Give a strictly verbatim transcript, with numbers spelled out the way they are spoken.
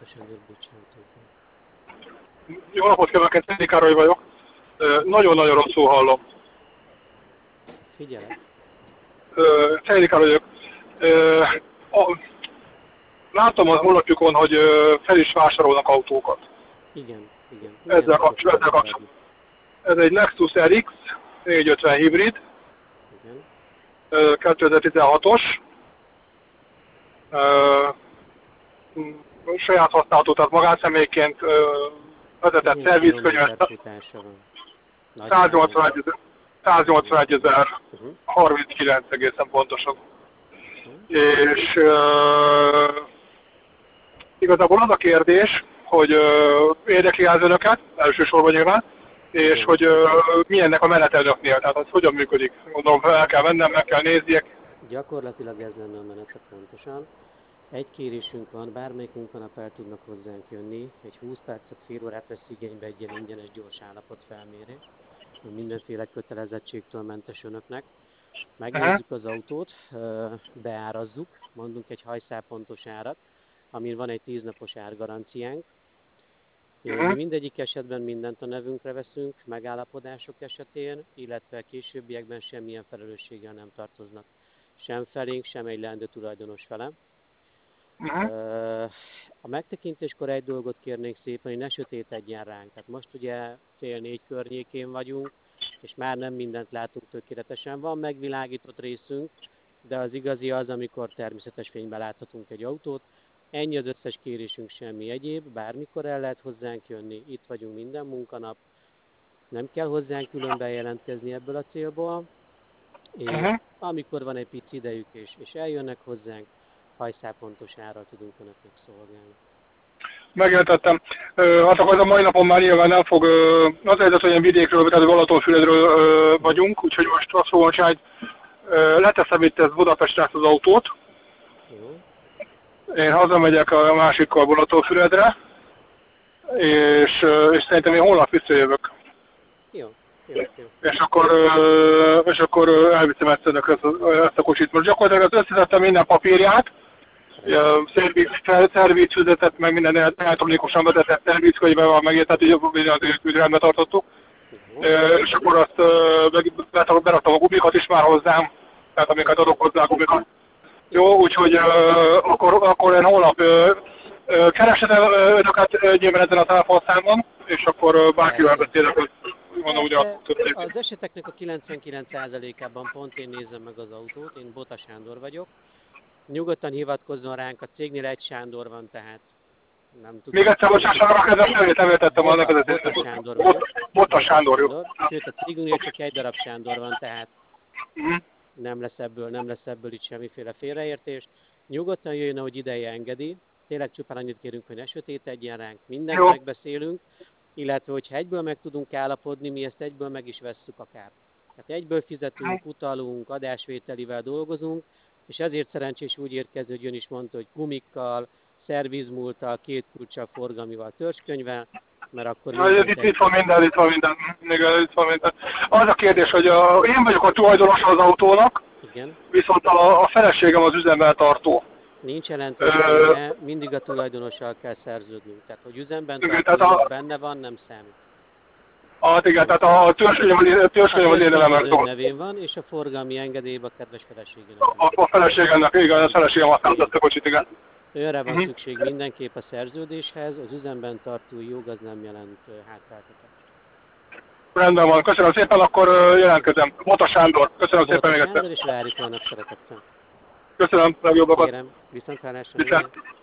Bota Sándor, bocsánat. Jó napot kívánok, Széndi Károly vagyok. Nagyon-nagyon rosszul hallom. Figyelek. Széndi Károly vagyok. Látom a honlapjukon, hogy fel is vásárolnak autókat. Igen, igen. Ezzel kapcsolatban. Ez egy Nexus er iksz négyszázötven hibrid. Igen. kétezer-tizenhatos. Saját használatú, tehát magánszemélyként vezetett szervizkönyvet. száznyolcvanegy ezer harminckilenc egészen pontosan. Uh-huh. És uh, igazából az a kérdés, hogy uh, érdekli az önöket, elsősorban nyilván, és uh-huh. hogy uh, milyennek a menete önöknél, tehát az hogyan működik. Gondolom, el kell mennem, meg kell nézniek. Gyakorlatilag ez lenne a menete pontosan. Egy kérésünk van, bármelyik nap el tudnak hozzánk jönni, egy húsz percet, fél órát vesz igénybe egy ilyen ingyenes gyors állapotfelmérés, mindenféle kötelezettségtől mentes önöknek. Megnézzük az autót, beárazzuk, mondunk egy hajszálpontos árat, amin van egy tíz napos árgaranciánk. Mi mindegyik esetben mindent a nevünkre veszünk, megállapodások esetén, illetve későbbiekben semmilyen felelősséggel nem tartoznak. Sem felénk, sem egy leendő tulajdonos fele. A megtekintéskor egy dolgot kérnék szépen, hogy ne sötétedjen ránk. Tehát most ugye fél négy környékén vagyunk, és már nem mindent látunk tökéletesen. Van megvilágított részünk, de az igazi az, amikor természetes fényben láthatunk egy autót. Ennyi az összes kérésünk, semmi egyéb, bármikor el lehet hozzánk jönni, itt vagyunk minden munkanap. Nem kell hozzánk külön bejelentkezni ebből a célból, és uh-huh. amikor van egy pici idejük és, és eljönnek hozzánk, hajszálpontos árral tudunk önöknek szolgálni. Megértettem. Hát akkor a mai napon már nyilván nem fog, az helyzet, hogy ilyen vidékről, tehát Balatonfüredről vagyunk, úgyhogy most azt fogom csinálni, hogy leteszem itt ezt Budapestre az autót. Jó. Én hazamegyek a másikkal Balatonfüredre, és, és szerintem én holnap visszajövök. Jó. Jó, jó. És akkor, és akkor elviszem ezt, ezt a kocsit. Most gyakorlatilag összeszedtem minden papírját, szervizfüzetet, meg minden elektronikusan vezetett szervizkönyvben van megért, tehát így az rendben tartottuk. Uh-huh. És akkor azt beraktam a gumikat is már hozzám, tehát amiket adok hozzá a gumikat. Jó, úgyhogy akkor, akkor én holnap kereshetem önöket nyilván ezen a telefonszámon, és akkor bárkivel beszélek, hogy mondom, ugye a az eseteknek a kilencvenkilenc százalékában pont én nézem meg az autót, én Bota Sándor vagyok. Nyugodtan hivatkozzon ránk, a cégnél egy Sándor van, tehát nem tudom. Még egyszer, bocsássanak, a kedves nevét nem értettem a nevezetést. Bota Sándor vagyok. Bota Sándor, jó. Sőt, a cégünknél csak egy darab Sándor van, tehát uh-huh. nem lesz ebből, nem lesz ebből itt semmiféle félreértés. Nyugodtan jöjjön, ahogy ideje engedi. Tényleg csupán annyit kérünk, hogy ne sötétedjen ránk, mindent jó. Megbeszélünk, illetve hogyha egyből meg tudunk állapodni, mi ezt egyből meg is vesszük akár. Tehát egyből fizetünk, utalunk, adásvételivel dolgozunk, és ezért szerencsés úgy érkező, hogy ön is mondta, hogy gumikkal, szervizmúlttal, két kulccsal, forgalmival, törzskönyvvel, mert akkor... Na, itt, itt van minden, itt van minden. Igen, itt van minden. Az a kérdés, hogy a, én vagyok a tulajdonos az autónak, igen. Viszont a, a feleségem az üzemben tartó. Nincs jelentősége, mindig a tulajdonossal kell szerződnünk. Tehát, hogy üzemben tartó, a... benne van, nem számít. Hát igen, tehát a törzskönyv az én elemem szól. Nevén van, és a forgalmi engedélyben a kedves feleségének. A, a feleségemnek, igen, a feleségem használta ezt a kocsit, igen. Önre van uh-huh. szükség mindenképp a szerződéshez, az üzemben tartói jog az nem jelent hátráltatást. Rendben van, köszönöm szépen, akkor jelentkezem. Bota Sándor, köszönöm Bota szépen még egyszer. Bota Sándor, és várjuk holnap szeretettel. Köszönöm, legjobbakat. Kérem, viszont hálásra. Viszont.